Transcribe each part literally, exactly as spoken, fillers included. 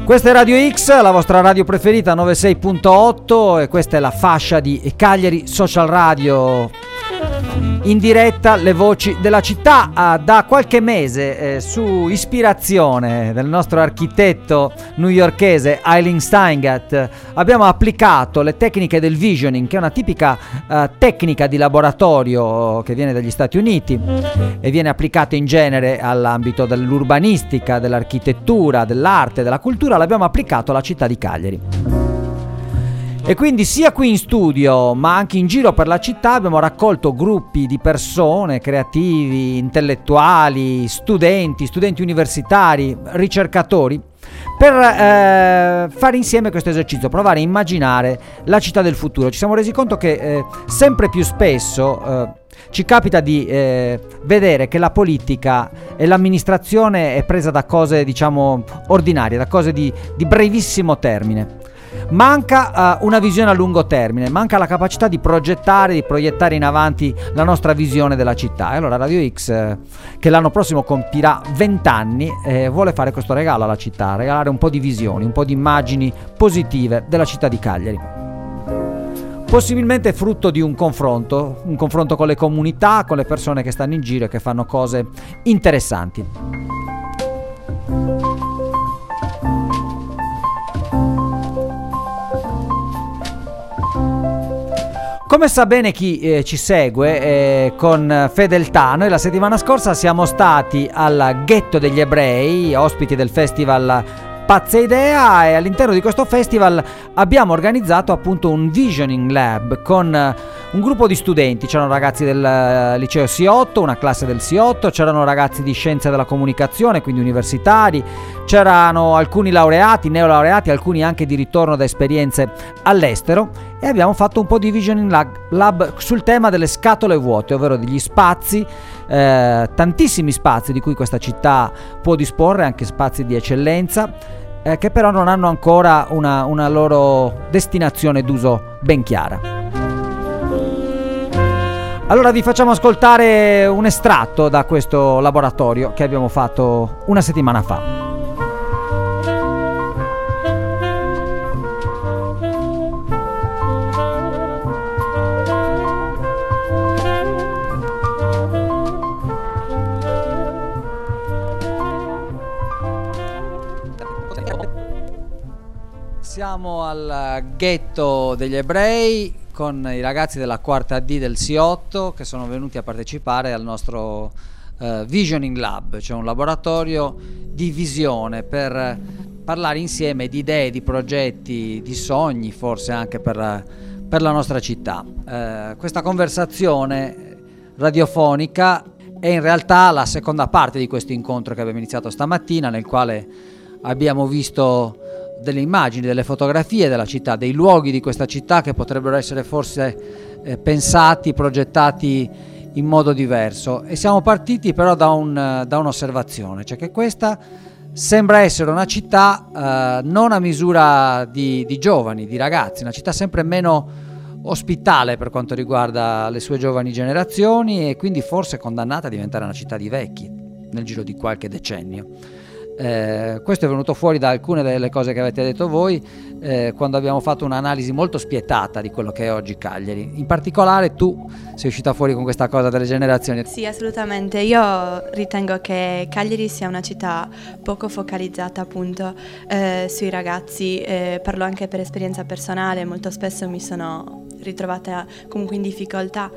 Questa è Radio X, la vostra radio preferita novantasei punto otto, e questa è la fascia di Cagliari Social Radio. In diretta le voci della città. Ah, da qualche mese, eh, su ispirazione del nostro architetto newyorkese Eileen Steingat, abbiamo applicato le tecniche del visioning, che è una tipica eh, tecnica di laboratorio che viene dagli Stati Uniti e viene applicata in genere all'ambito dell'urbanistica, dell'architettura, dell'arte, della cultura. L'abbiamo applicato alla città di Cagliari. E quindi sia qui in studio ma anche in giro per la città abbiamo raccolto gruppi di persone, creativi, intellettuali, studenti, studenti universitari, ricercatori, per eh, fare insieme questo esercizio, provare a immaginare la città del futuro. Ci siamo resi conto che eh, sempre più spesso eh, ci capita di eh, vedere che la politica e l'amministrazione è presa da cose, diciamo, ordinarie, da cose di, di brevissimo termine. Manca uh, una visione a lungo termine, manca la capacità di progettare, di proiettare in avanti la nostra visione della città. E allora Radio X, eh, che l'anno prossimo compirà venti anni, eh, vuole fare questo regalo alla città, regalare un po' di visioni, un po' di immagini positive della città di Cagliari. Possibilmente frutto di un confronto, un confronto con le comunità, con le persone che stanno in giro e che fanno cose interessanti. Come sa bene chi eh, ci segue, eh, con fedeltà, noi la settimana scorsa siamo stati al Ghetto degli Ebrei, ospiti del festival Pazza Idea, e all'interno di questo festival abbiamo organizzato appunto un Visioning Lab con un gruppo di studenti. C'erano ragazzi del liceo S I otto, una classe del S I otto, c'erano ragazzi di scienze della comunicazione, quindi universitari, c'erano alcuni laureati, neolaureati, alcuni anche di ritorno da esperienze all'estero, e abbiamo fatto un po' di Visioning Lab sul tema delle scatole vuote, ovvero degli spazi, eh, tantissimi spazi di cui questa città può disporre, anche spazi di eccellenza, eh, che però non hanno ancora una, una loro destinazione d'uso ben chiara. Allora vi facciamo ascoltare un estratto da questo laboratorio che abbiamo fatto una settimana fa. Siamo al Ghetto degli Ebrei con i ragazzi della quarta D del S I otto che sono venuti a partecipare al nostro uh, Visioning Lab, cioè un laboratorio di visione per parlare insieme di idee, di progetti, di sogni, forse anche per la, per la nostra città. Uh, questa conversazione radiofonica è in realtà la seconda parte di questo incontro che abbiamo iniziato stamattina, nel quale abbiamo visto delle immagini, delle fotografie della città, dei luoghi di questa città che potrebbero essere forse eh, pensati, progettati in modo diverso. E siamo partiti però da, un, da un'osservazione, cioè che questa sembra essere una città eh, non a misura di, di giovani, di ragazzi, una città sempre meno ospitale per quanto riguarda le sue giovani generazioni, e quindi forse condannata a diventare una città di vecchi nel giro di qualche decennio. Eh, questo è venuto fuori da alcune delle cose che avete detto voi eh, quando abbiamo fatto un'analisi molto spietata di quello che è oggi Cagliari. In particolare tu sei uscita fuori con questa cosa delle generazioni. Sì, assolutamente. Io ritengo che Cagliari sia una città poco focalizzata appunto eh, sui ragazzi. Eh, parlo anche per esperienza personale, molto spesso mi sono ritrovata comunque in difficoltà.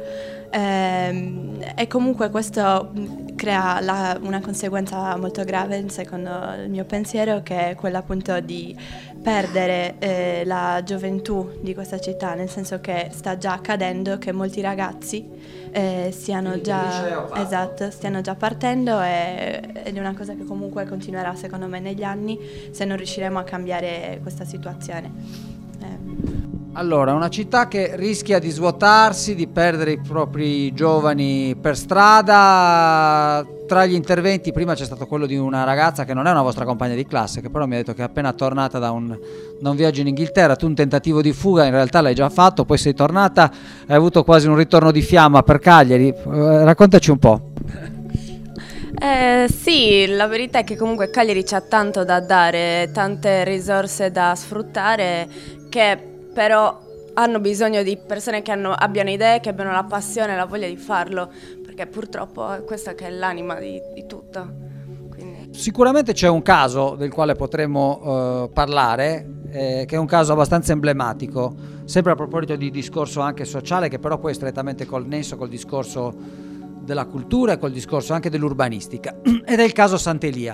Eh, e comunque questo crea la, una conseguenza molto grave secondo il mio pensiero, che è quella appunto di perdere eh, la gioventù di questa città, nel senso che sta già accadendo che molti ragazzi eh, stiano, già, esatto, stiano già partendo, e, ed è una cosa che comunque continuerà secondo me negli anni se non riusciremo a cambiare questa situazione. Eh. Allora, una città che rischia di svuotarsi, di perdere i propri giovani per strada. Tra gli interventi prima c'è stato quello di una ragazza che non è una vostra compagna di classe, che però mi ha detto che è appena tornata da un, da un viaggio in Inghilterra. Tu un tentativo di fuga in realtà l'hai già fatto, poi sei tornata, hai avuto quasi un ritorno di fiamma per Cagliari. Eh, raccontaci un po'. Eh, sì, la verità è che comunque Cagliari c'ha tanto da dare, tante risorse da sfruttare, che però hanno bisogno di persone che hanno, abbiano idee, che abbiano la passione e la voglia di farlo, perché purtroppo è questa che è l'anima di, di tutto. Quindi. Sicuramente c'è un caso del quale potremmo eh, parlare, eh, che è un caso abbastanza emblematico, sempre a proposito di discorso anche sociale, che però poi è strettamente connesso col discorso della cultura e col discorso anche dell'urbanistica, ed è il caso Sant'Elia,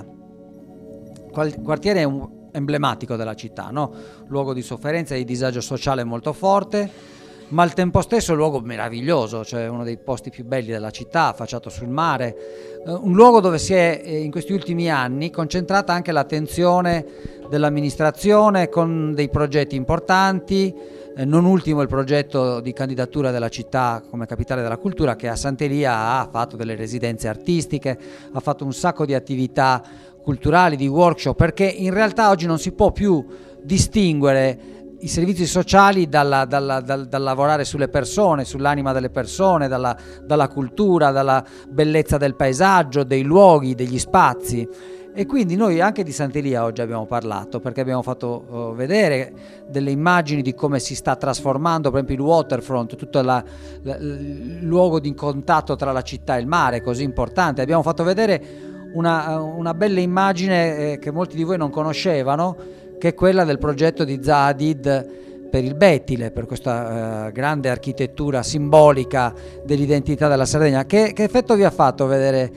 Qual- quartiere un- emblematico della città, no? Luogo di sofferenza e di disagio sociale molto forte, ma al tempo stesso un luogo meraviglioso, cioè uno dei posti più belli della città, affacciato sul mare, eh, un luogo dove si è eh, in questi ultimi anni concentrata anche l'attenzione dell'amministrazione con dei progetti importanti, eh, non ultimo il progetto di candidatura della città come capitale della cultura, che a Sant'Elia ha fatto delle residenze artistiche, ha fatto un sacco di attività culturali, di workshop, perché in realtà oggi non si può più distinguere i servizi sociali dalla, dalla, dal, dal lavorare sulle persone, sull'anima delle persone, dalla, dalla cultura, dalla bellezza del paesaggio, dei luoghi, degli spazi. E quindi noi anche di Sant'Elia oggi abbiamo parlato, perché abbiamo fatto uh, vedere delle immagini di come si sta trasformando, per esempio il waterfront, tutto la, la, il luogo di contatto tra la città e il mare, così importante. Abbiamo fatto vedere una, una bella immagine eh, che molti di voi non conoscevano, che è quella del progetto di Zaha Hadid per il Bettile, per questa uh, grande architettura simbolica dell'identità della Sardegna. Che, che effetto vi ha fatto vedere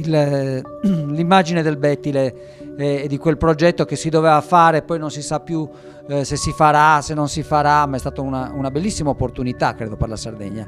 il, l'immagine del Bettile e eh, di quel progetto che si doveva fare, poi non si sa più eh, se si farà, se non si farà, ma è stata una, una bellissima opportunità, credo, per la Sardegna.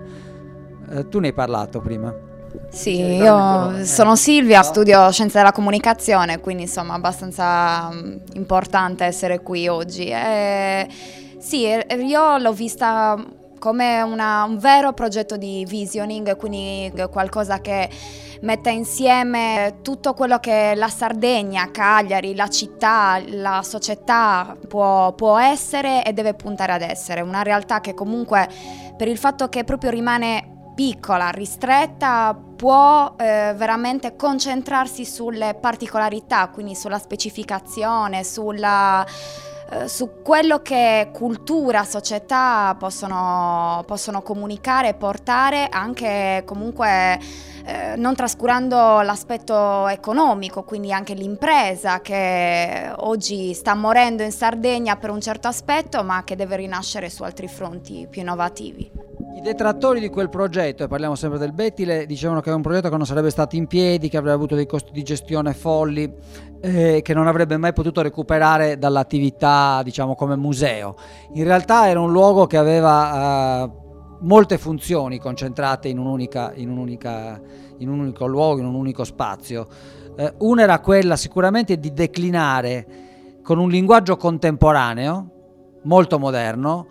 Eh, tu ne hai parlato prima. Sì, io sono Silvia, studio Scienze della Comunicazione, quindi insomma abbastanza importante essere qui oggi. E, sì, io l'ho vista come una, un vero progetto di visioning, quindi qualcosa che metta insieme tutto quello che la Sardegna, Cagliari, la città, la società può, può essere e deve puntare ad essere. Una realtà che comunque, per il fatto che proprio rimane piccola, ristretta, può eh, veramente concentrarsi sulle particolarità, quindi sulla specificazione, sulla, eh, su quello che cultura, società possono, possono comunicare e portare, anche comunque eh, non trascurando l'aspetto economico, quindi anche l'impresa che oggi sta morendo in Sardegna per un certo aspetto, ma che deve rinascere su altri fronti più innovativi. I detrattori di quel progetto, e parliamo sempre del Bettile, dicevano che è un progetto che non sarebbe stato in piedi, che avrebbe avuto dei costi di gestione folli, eh, che non avrebbe mai potuto recuperare dall'attività, diciamo, come museo. In realtà era un luogo che aveva eh, molte funzioni concentrate in un'unica, in un'unica, in un unico luogo, in un unico spazio. Eh, una era quella sicuramente di declinare con un linguaggio contemporaneo, molto moderno,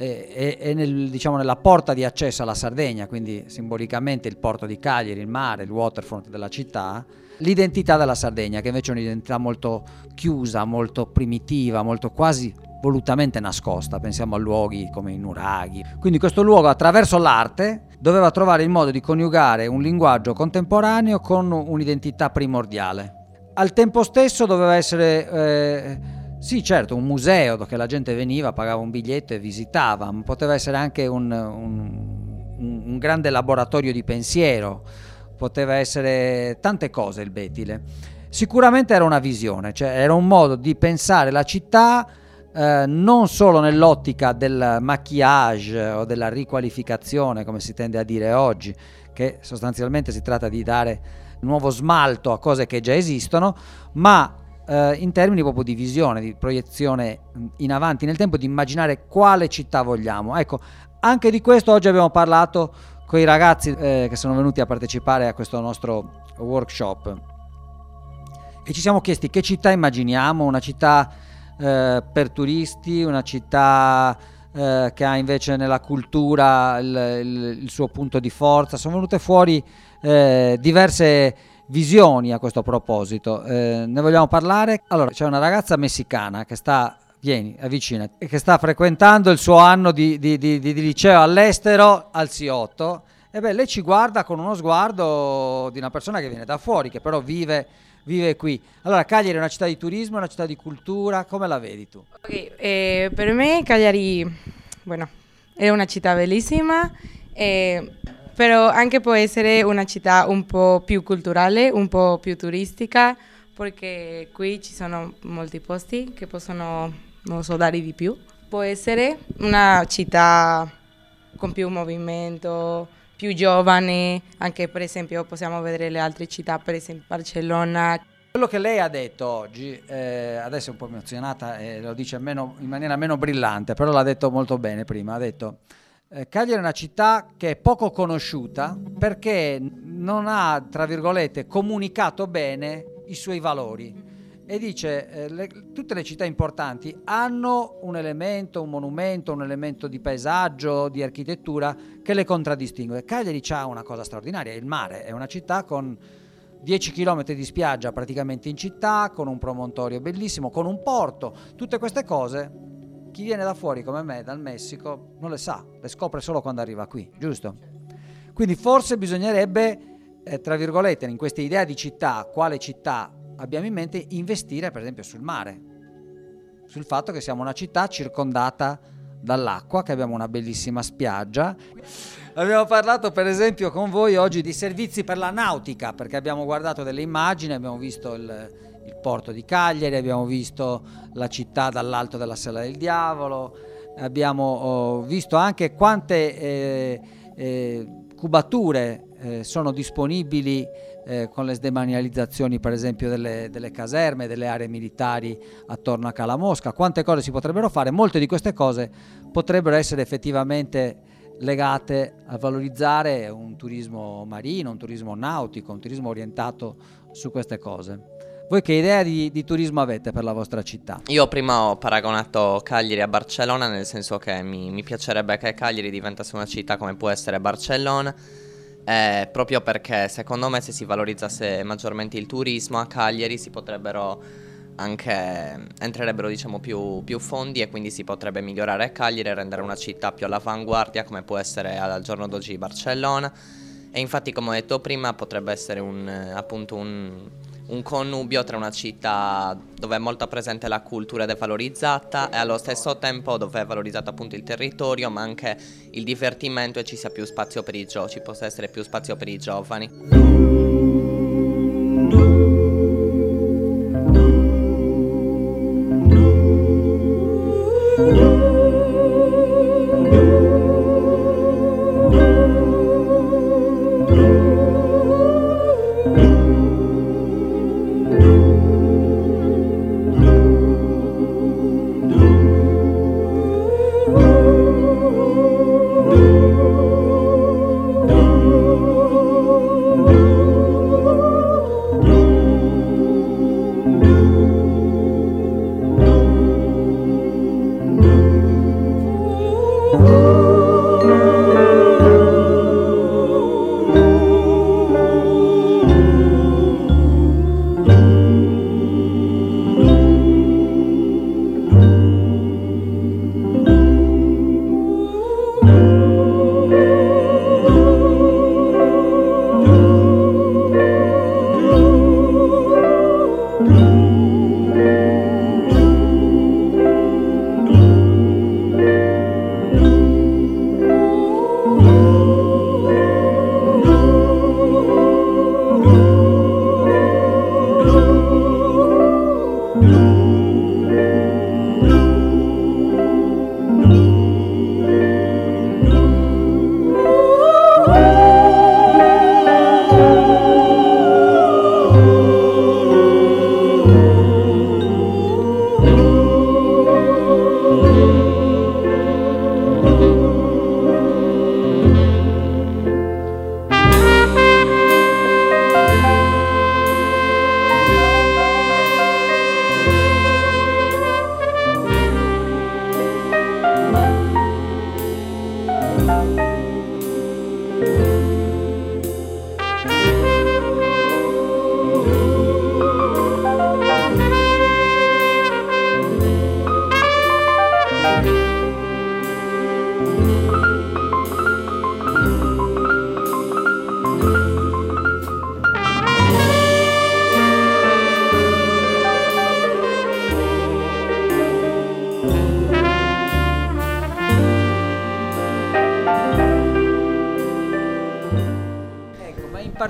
e, e nel, diciamo, nella porta di accesso alla Sardegna, quindi simbolicamente il porto di Cagliari, il mare, il waterfront della città, l'identità della Sardegna, che invece è un'identità molto chiusa, molto primitiva, molto quasi volutamente nascosta. Pensiamo a luoghi come i nuraghi. Quindi questo luogo, attraverso l'arte, doveva trovare il modo di coniugare un linguaggio contemporaneo con un'identità primordiale. Al tempo stesso doveva essere eh, sì, certo, un museo dove la gente veniva, pagava un biglietto e visitava, ma poteva essere anche un, un, un grande laboratorio di pensiero, poteva essere tante cose il Bettile. Sicuramente era una visione, cioè era un modo di pensare la città eh, non solo nell'ottica del maquillage o della riqualificazione, come si tende a dire oggi, che sostanzialmente si tratta di dare nuovo smalto a cose che già esistono, ma Uh, in termini proprio di visione, di proiezione in avanti nel tempo, di immaginare quale città vogliamo. Ecco, anche di questo oggi abbiamo parlato con i ragazzi eh, che sono venuti a partecipare a questo nostro workshop e ci siamo chiesti che città immaginiamo, una città eh, per turisti, una città eh, che ha invece nella cultura il, il, il suo punto di forza. Sono venute fuori eh, diverse visioni a questo proposito, eh, ne vogliamo parlare? Allora, c'è una ragazza messicana che sta, vieni, avvicinati, che sta frequentando il suo anno di, di, di, di liceo all'estero al S I otto E beh, lei ci guarda con uno sguardo di una persona che viene da fuori, che però vive, vive qui. Allora, Cagliari è una città di turismo, è una città di cultura, come la vedi tu? Ok, eh, per me Cagliari, bueno, è una città bellissima, eh, però anche può essere una città un po' più culturale, un po' più turistica, perché qui ci sono molti posti che possono, non so, dare di più. Può essere una città con più movimento, più giovane, anche per esempio possiamo vedere le altre città, per esempio Barcellona. Quello che lei ha detto oggi, eh, adesso è un po' emozionata e lo dice meno, in maniera meno brillante, però l'ha detto molto bene prima, ha detto eh, Cagliari è una città che è poco conosciuta perché non ha, tra virgolette, comunicato bene i suoi valori. E dice eh, le, tutte le città importanti hanno un elemento, un monumento, un elemento di paesaggio, di architettura che le contraddistingue. Cagliari ha una cosa straordinaria, il mare, è una città con dieci chilometri di spiaggia praticamente in città, con un promontorio bellissimo, con un porto. Tutte queste cose chi viene da fuori come me, dal Messico, non le sa, le scopre solo quando arriva qui, giusto? Quindi forse bisognerebbe, eh, tra virgolette, in questa idea di città, quale città abbiamo in mente, investire per esempio sul mare, sul fatto che siamo una città circondata dall'acqua, che abbiamo una bellissima spiaggia. Abbiamo parlato per esempio con voi oggi di servizi per la nautica, perché abbiamo guardato delle immagini, abbiamo visto il, il porto di Cagliari, abbiamo visto la città dall'alto della Sella del Diavolo, abbiamo oh, visto anche quante eh, eh, cubature eh, sono disponibili Eh, con le sdemanializzazioni per esempio delle, delle caserme, delle aree militari attorno a Cala Mosca. Quante cose si potrebbero fare, molte di queste cose potrebbero essere effettivamente legate a valorizzare un turismo marino, un turismo nautico, un turismo orientato su queste cose. Voi che idea di, di turismo avete per la vostra città? Io prima ho paragonato Cagliari a Barcellona, nel senso che mi, mi piacerebbe che Cagliari diventasse una città come può essere Barcellona. Eh, proprio perché secondo me se si valorizzasse maggiormente il turismo a Cagliari si potrebbero anche entrerebbero diciamo più, più fondi e quindi si potrebbe migliorare Cagliari e rendere una città più all'avanguardia come può essere al giorno d'oggi Barcellona. E infatti, come ho detto prima, potrebbe essere un, appunto un, un connubio tra una città dove è molto presente la cultura ed è valorizzata e allo stesso tempo dove è valorizzato appunto il territorio, ma anche il divertimento e ci sia più spazio per i giovani, ci possa essere più spazio per i giovani. Thank you.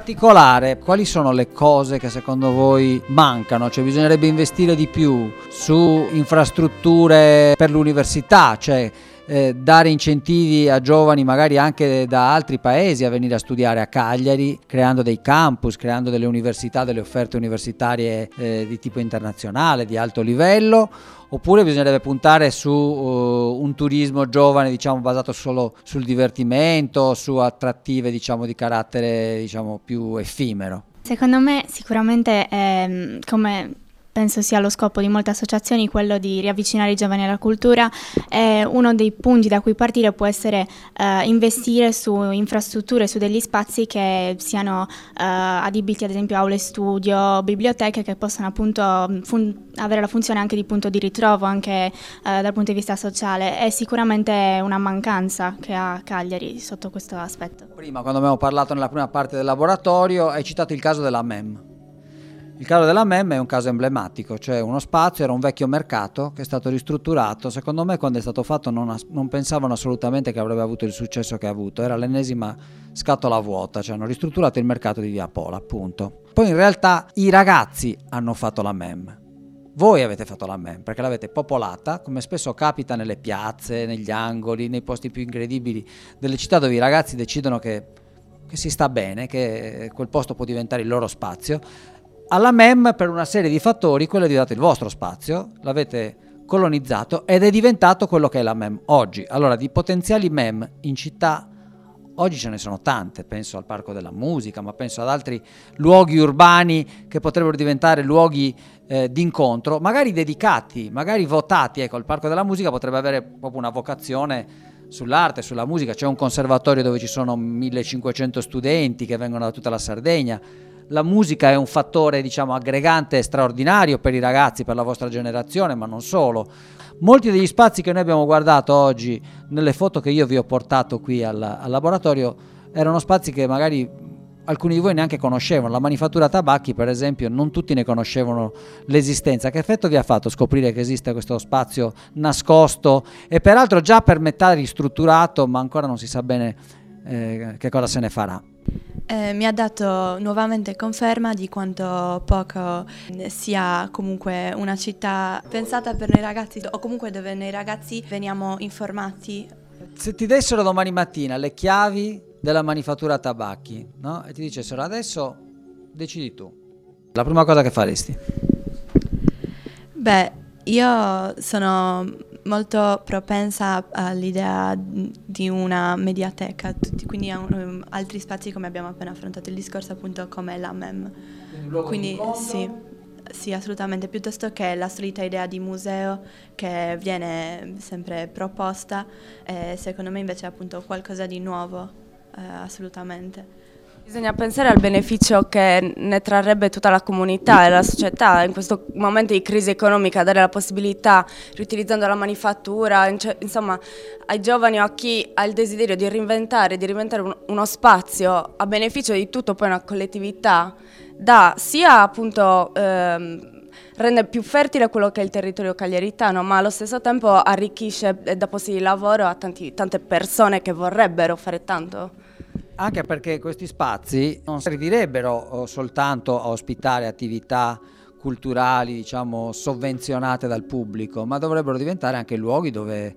particolare, quali sono le cose che secondo voi mancano? Cioè bisognerebbe investire di più su infrastrutture per l'università, cioè eh, dare incentivi a giovani magari anche da altri paesi a venire a studiare a Cagliari, creando dei campus, creando delle università, delle offerte universitarie eh, di tipo internazionale, di alto livello, oppure bisognerebbe puntare su uh, un turismo giovane, diciamo, basato solo sul divertimento, su attrattive, diciamo, di carattere, diciamo, più effimero? Secondo me sicuramente ehm, come penso sia lo scopo di molte associazioni, quello di riavvicinare i giovani alla cultura. Eh, uno dei punti da cui partire può essere eh, investire su infrastrutture, su degli spazi che siano eh, adibiti ad esempio aule studio, biblioteche, che possano appunto fun- avere la funzione anche di punto di ritrovo anche eh, dal punto di vista sociale. È sicuramente una mancanza che ha Cagliari sotto questo aspetto. Prima, quando abbiamo parlato nella prima parte del laboratorio, hai citato il caso della M E M. Il caso della M E M è un caso emblematico, cioè uno spazio, era un vecchio mercato che è stato ristrutturato. Secondo me quando è stato fatto non, as- non pensavano assolutamente che avrebbe avuto il successo che ha avuto, era l'ennesima scatola vuota, cioè hanno ristrutturato il mercato di Via Pola, appunto. Poi in realtà i ragazzi hanno fatto la M E M, voi avete fatto la M E M perché l'avete popolata, come spesso capita nelle piazze, negli angoli, nei posti più incredibili delle città dove i ragazzi decidono che, che si sta bene, che quel posto può diventare il loro spazio. Alla M E M per una serie di fattori quello è diventato il vostro spazio, l'avete colonizzato ed è diventato quello che è la M E M oggi. Allora di potenziali M E M in città oggi ce ne sono tante, penso al Parco della Musica, ma penso ad altri luoghi urbani che potrebbero diventare luoghi eh, d'incontro, magari dedicati, magari votati. Ecco, il Parco della Musica potrebbe avere proprio una vocazione sull'arte, sulla musica, c'è un conservatorio dove ci sono millecinquecento studenti che vengono da tutta la Sardegna. La musica è un fattore, diciamo, aggregante straordinario per i ragazzi, per la vostra generazione, ma non solo. Molti degli spazi che noi abbiamo guardato oggi, nelle foto che io vi ho portato qui al, al laboratorio, erano spazi che magari alcuni di voi neanche conoscevano. La manifattura tabacchi, per esempio, non tutti ne conoscevano l'esistenza. Che effetto vi ha fatto scoprire che esiste questo spazio nascosto e peraltro già per metà ristrutturato, ma ancora non si sa bene eh, che cosa se ne farà? Eh, mi ha dato nuovamente conferma di quanto poco sia comunque una città pensata per noi ragazzi, o comunque dove noi ragazzi veniamo informati. Se ti dessero domani mattina le chiavi della manifattura tabacchi, no? E ti dicessero adesso decidi tu, la prima cosa che faresti? Beh, io sono molto propensa all'idea di una mediateca, tutti, quindi um, altri spazi come abbiamo appena affrontato il discorso, appunto, come la M E M. Quindi sì, sì, assolutamente, piuttosto che la solita idea di museo che viene sempre proposta, eh, secondo me invece è appunto qualcosa di nuovo, eh, assolutamente. Bisogna pensare al beneficio che ne trarrebbe tutta la comunità e la società in questo momento di crisi economica, dare la possibilità, riutilizzando la manifattura, insomma, ai giovani o a chi ha il desiderio di reinventare, di reinventare un, uno spazio a beneficio di tutto poi una collettività, da sia appunto ehm, rende più fertile quello che è il territorio cagliaritano, ma allo stesso tempo arricchisce e dà posti di lavoro a tanti, tante persone che vorrebbero fare tanto. Anche perché questi spazi non servirebbero soltanto a ospitare attività culturali, diciamo, sovvenzionate dal pubblico, ma dovrebbero diventare anche luoghi dove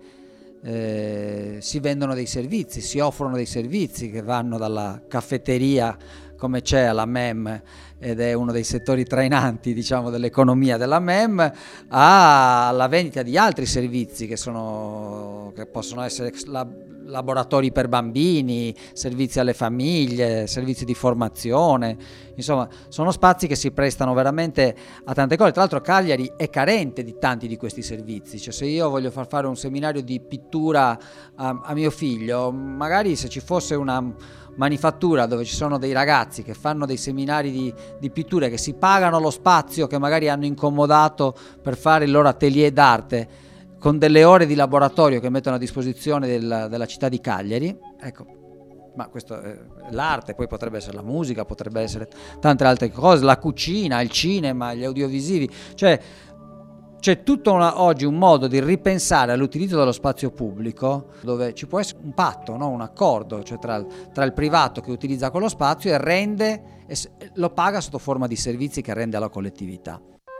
eh, si vendono dei servizi, si offrono dei servizi che vanno dalla caffetteria, come c'è alla M E M, ed è uno dei settori trainanti, diciamo, dell'economia della M E M, alla vendita di altri servizi che sono che possono essere la, laboratori per bambini, servizi alle famiglie, servizi di formazione, insomma sono spazi che si prestano veramente a tante cose. Tra l'altro Cagliari è carente di tanti di questi servizi, cioè se io voglio far fare un seminario di pittura a, a mio figlio, magari se ci fosse una manifattura dove ci sono dei ragazzi che fanno dei seminari di, di pittura, che si pagano lo spazio che magari hanno incomodato per fare il loro atelier d'arte, con delle ore di laboratorio che mettono a disposizione del, della città di Cagliari, ecco, ma questo è l'arte, poi potrebbe essere la musica, potrebbe essere tante altre cose, la cucina, il cinema, gli audiovisivi, cioè c'è tutto una, oggi un modo di ripensare all'utilizzo dello spazio pubblico dove ci può essere un patto, no? Un accordo, cioè tra il, tra il privato che utilizza quello spazio e rende, e lo paga sotto forma di servizi che rende alla collettività.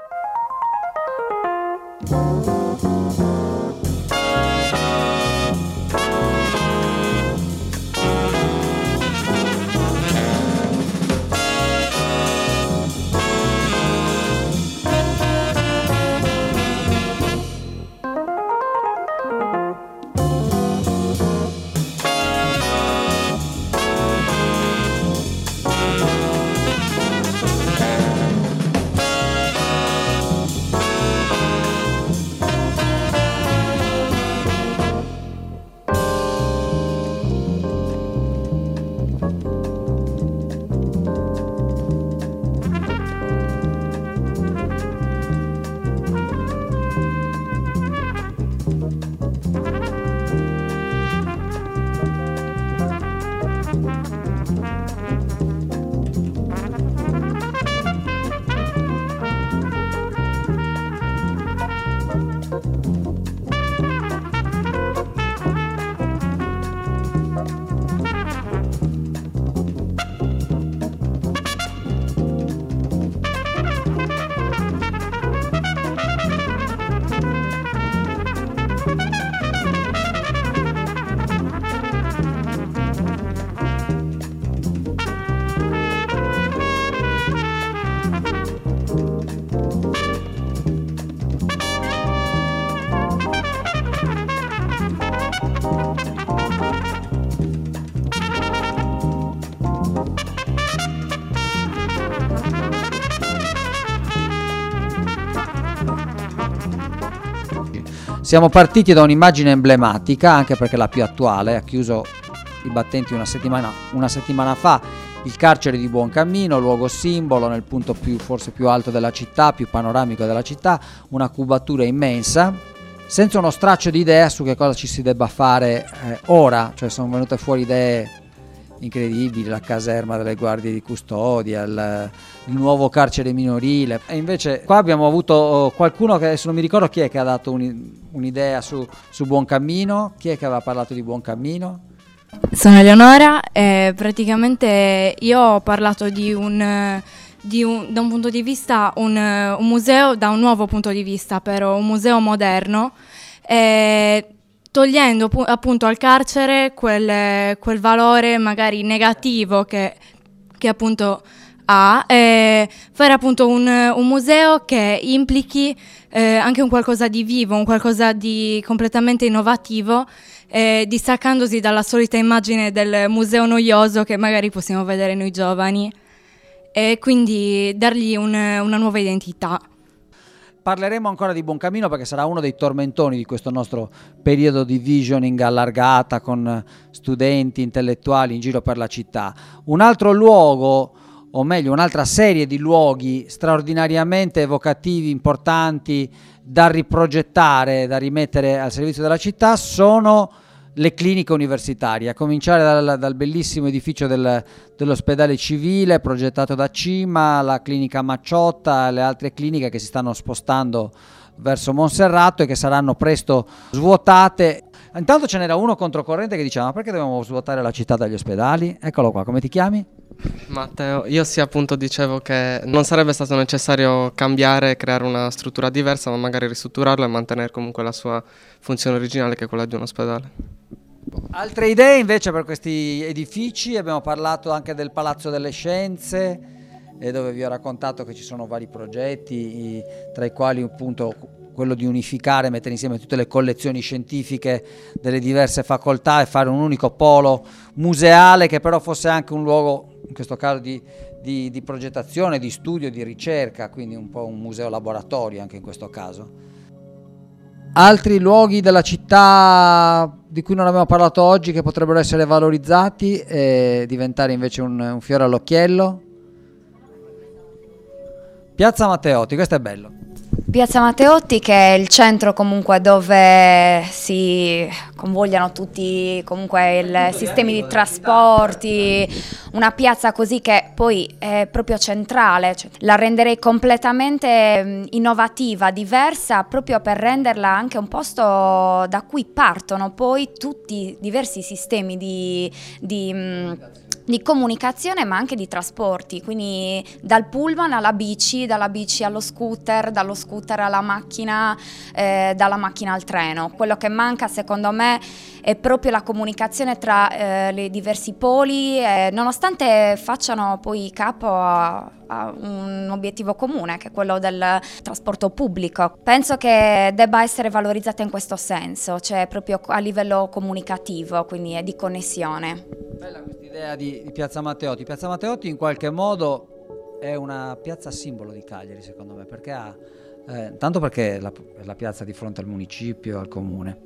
Siamo partiti da un'immagine emblematica, anche perché la più attuale, ha chiuso i battenti una settimana, una settimana fa, il carcere di Buoncammino, luogo simbolo nel punto più, forse più alto della città, più panoramico della città, una cubatura immensa, senza uno straccio di idea su che cosa ci si debba fare eh, ora, cioè sono venute fuori idee incredibili, la caserma delle guardie di custodia, il, il nuovo carcere minorile, e invece qua abbiamo avuto qualcuno che adesso non mi ricordo chi è che ha dato un, un'idea su, su Buoncammino, chi è che aveva parlato di Buoncammino? Sono Eleonora e praticamente io ho parlato di un, di un da un punto di vista, un, un museo da un nuovo punto di vista, però un museo moderno, e togliendo appunto al carcere quel, quel valore magari negativo che, che appunto ha, e fare appunto un, un museo che implichi eh, anche un qualcosa di vivo, un qualcosa di completamente innovativo, eh, distaccandosi dalla solita immagine del museo noioso che magari possiamo vedere noi giovani, e quindi dargli un, una nuova identità. Parleremo ancora di Buoncammino perché sarà uno dei tormentoni di questo nostro periodo di visioning allargata con studenti, intellettuali in giro per la città. Un altro luogo, o meglio un'altra serie di luoghi straordinariamente evocativi, importanti, da riprogettare, da rimettere al servizio della città, sono le cliniche universitarie, a cominciare dal, dal bellissimo edificio del, dell'ospedale civile progettato da Cima, la clinica Macciotta, le altre cliniche che si stanno spostando verso Monserrato e che saranno presto svuotate. Intanto ce n'era uno controcorrente che diceva: ma perché dobbiamo svuotare la città dagli ospedali? Eccolo qua, come ti chiami? Matteo, io sì, appunto dicevo che non sarebbe stato necessario cambiare e creare una struttura diversa, ma magari ristrutturarla e mantenere comunque la sua funzione originale, che è quella di un ospedale. Altre idee invece per questi edifici? Abbiamo parlato anche del Palazzo delle Scienze, eh, dove vi ho raccontato che ci sono vari progetti, i, tra i quali appunto quello di unificare, mettere insieme tutte le collezioni scientifiche delle diverse facoltà e fare un unico polo museale che però fosse anche un luogo, in questo caso di, di, di progettazione, di studio, di ricerca, quindi un po' un museo laboratorio anche in questo caso. Altri luoghi della città di cui non abbiamo parlato oggi che potrebbero essere valorizzati e diventare invece un, un fiore all'occhiello? Piazza Matteotti, questo è bello. Piazza Matteotti, che è il centro comunque dove si convogliano tutti comunque i sistemi di trasporti, una piazza così che poi è proprio centrale, cioè, la renderei completamente innovativa, diversa, proprio per renderla anche un posto da cui partono poi tutti i diversi sistemi di, di di comunicazione, ma anche di trasporti, quindi dal pullman alla bici, dalla bici allo scooter, dallo scooter alla macchina, eh, dalla macchina al treno. Quello che manca secondo me è proprio la comunicazione tra eh, i diversi poli, eh, nonostante facciano poi capo a, a un obiettivo comune, che è quello del trasporto pubblico. Penso che debba essere valorizzata in questo senso, cioè proprio a livello comunicativo, quindi è di connessione. Bella questa idea di, di Piazza Matteotti. Piazza Matteotti in qualche modo è una piazza simbolo di Cagliari, secondo me, perché ha, eh, tanto perché è la, è la piazza di fronte al municipio, al comune,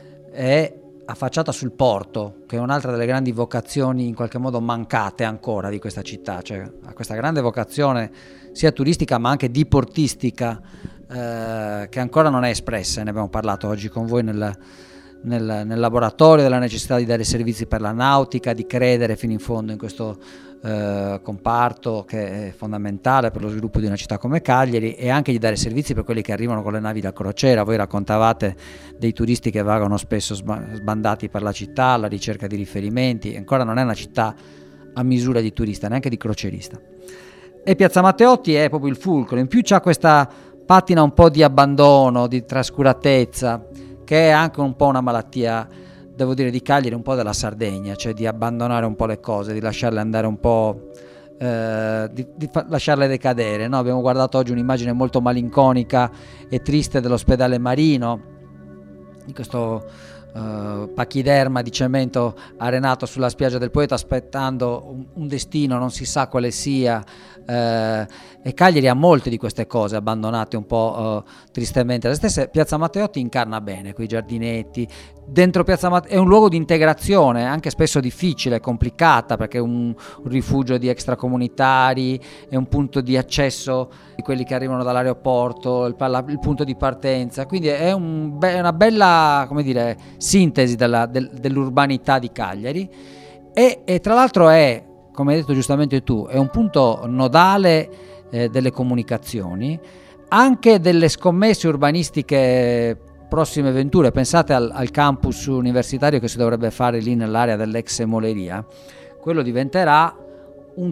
è affacciata sul porto, che è un'altra delle grandi vocazioni in qualche modo mancate ancora di questa città, cioè ha questa grande vocazione sia turistica ma anche diportistica, eh, che ancora non è espressa. Ne abbiamo parlato oggi con voi nel Nel, nel laboratorio, della necessità di dare servizi per la nautica, di credere fino in fondo in questo eh, comparto che è fondamentale per lo sviluppo di una città come Cagliari, e anche di dare servizi per quelli che arrivano con le navi da crociera. Voi raccontavate dei turisti che vagano spesso sbandati per la città alla ricerca di riferimenti. Ancora non è una città a misura di turista, neanche di crocerista, e Piazza Matteotti è proprio il fulcro. In più c'ha questa patina un po' di abbandono, di trascuratezza, che è anche un po' una malattia, devo dire, di Cagliari, un po' della Sardegna, cioè di abbandonare un po' le cose, di lasciarle andare un po', eh, di, di fa- lasciarle decadere, no? Abbiamo guardato oggi un'immagine molto malinconica e triste dell'ospedale Marino, di questo uh, pachiderma di cemento arenato sulla spiaggia del Poeta, aspettando un, un destino, non si sa quale sia. Uh, e Cagliari ha molte di queste cose abbandonate un po' uh, tristemente. Le stesse Piazza Matteotti incarna bene quei giardinetti. Dentro Piazza Matteotti è un luogo di integrazione, anche spesso difficile, complicata, perché è un, un rifugio di extracomunitari, è un punto di accesso di quelli che arrivano dall'aeroporto, il, il punto di partenza, quindi è, un be- una bella, come dire, sintesi della, del, dell'urbanità di Cagliari, e, e tra l'altro è, come hai detto giustamente tu, è un punto nodale eh, delle comunicazioni, anche delle scommesse urbanistiche, prossime venture. Pensate al, al campus universitario che si dovrebbe fare lì nell'area dell'ex Moleria. Quello diventerà un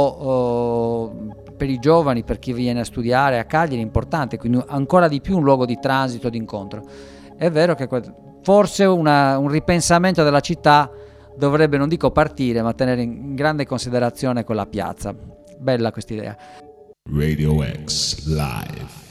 polo eh, per i giovani, per chi viene a studiare a Cagliari, importante, quindi ancora di più un luogo di transito, di incontro. È vero che que- forse una, un ripensamento della città dovrebbe, non dico partire, ma tenere in grande considerazione quella piazza. Bella questa idea. Radio X Live.